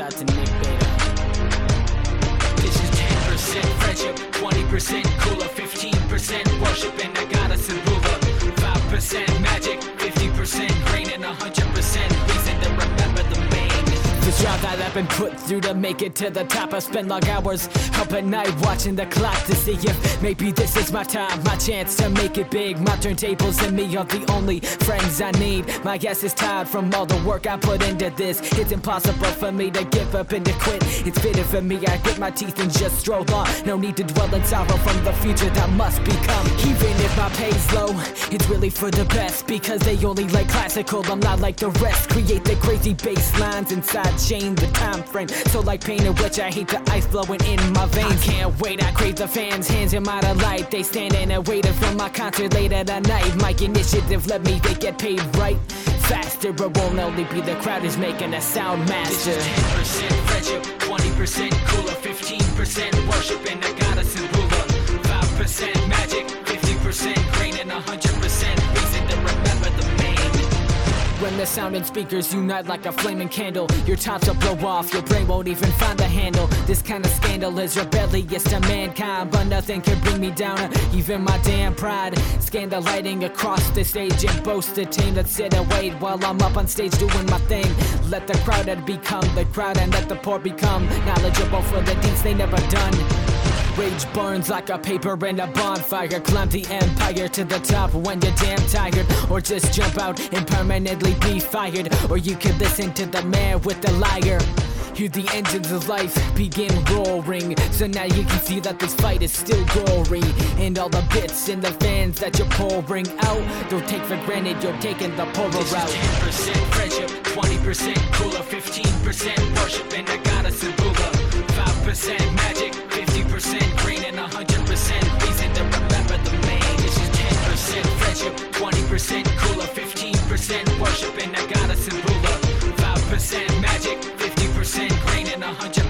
out to Nick Beta. This is 10% friendship, 20% cooler, 15% worship, and I got us in ruler. 5% magic, 50% green, and 100% reason to remember the main. The drought that I've been put through to make it to the top. I spend long hours up at night watching the clock to see if maybe this is my time, my chance to make it big. My turntables and me are the only friends I need. My guess is tired from all the work I put into this. It's impossible for me to give up and to quit. It's fitting for me, I grit my teeth and just stroll on. No need to dwell in sorrow from the future that must become. Even if my pay's low, it's really for the best, because they only like classical, I'm not like the rest. Create the crazy bass lines inside, change the time frame. So like pain in which I hate the ice blowing in my veins. I can't wait, I crave the fans, hands in my delight. They standing and waiting for my concert late at night. My initiative let me, they get paid right faster. But won't only be the crowd who's making a sound master. This is 10% friendship, 20% cooler, 15% worship, and I got us in ruler. 5% magic, 50% green, and 100% reason to remember the main. When the sound and speakers unite like a flaming candle, your time to blow off, your brain won't even find the handle. This kind of scandal is rebellious to mankind, but nothing can bring me down, even my damn pride. Scandal lighting across the stage and boast a team that sit and wait while I'm up on stage doing my thing. Let the crowded become the crowd, and let the poor become knowledgeable for the deeds they never done. Rage burns like a paper in a bonfire. Climb the empire to the top when you're damn tired, or just jump out and permanently be fired. Or you could listen to the man with the lyre. Hear the engines of life begin roaring, so now you can see that this fight is still gory. And all the bits and the fans that you're pouring out, don't take for granted you're taking the polar route. This is 10% friendship, 20% cooler, 15% worship, and I got us in ruler. 5% magic, 50% green, and 100% reason to remember the main. This is 10% friendship, 20% cooler, 15% worship, and I got us in ruler. 5% magic, 50% green, and 100%